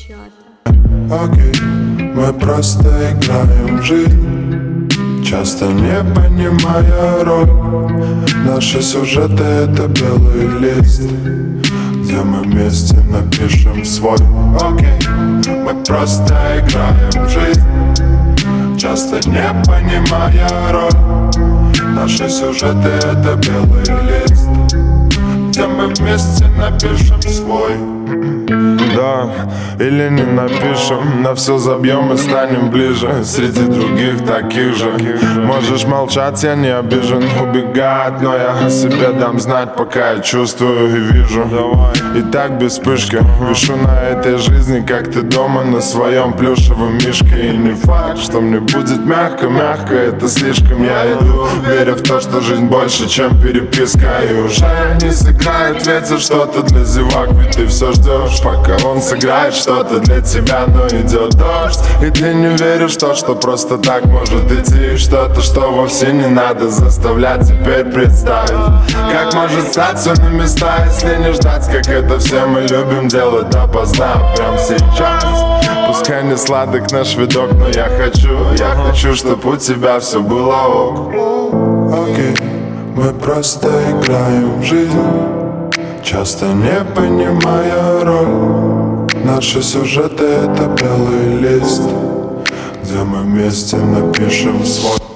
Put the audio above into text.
счета. Окей, мы просто играем в жизнь, часто не понимая роль. Наши сюжеты — это белый лист, где мы вместе напишем свой. Окей, мы просто играем в жизнь, часто не понимая роль. Наши сюжеты — это белый лист, где мы вместе напишем свой. Да, или не напишем, на все забьем и станем ближе среди других таких же. Можешь молчать, я не обижен, убегать, но я о себе дам знать, пока я чувствую и вижу. И так без вспышки вишу на этой жизни, как ты дома на своем плюшевом мишке. И не факт, что мне будет мягко-мягко, это слишком. Я иду, веря в то, что жизнь больше, чем переписка. И уже не сыграет ветер что-то для зевак, ведь ты все ждешь, пока он сыграет что-то для тебя. Но идет дождь, и ты не веришь в то, что просто так может идти. Что-то, что вовсе не надо заставлять теперь представить, как может стать все на места, если не ждать, как это все мы любим делать допоздна. Прям сейчас, пускай не сладок наш видок, но я хочу, чтобы у тебя все было ок. Окей, мы просто играем в жизнь, часто не понимая роль. Наши сюжеты — это белый лист, где мы вместе напишем свой.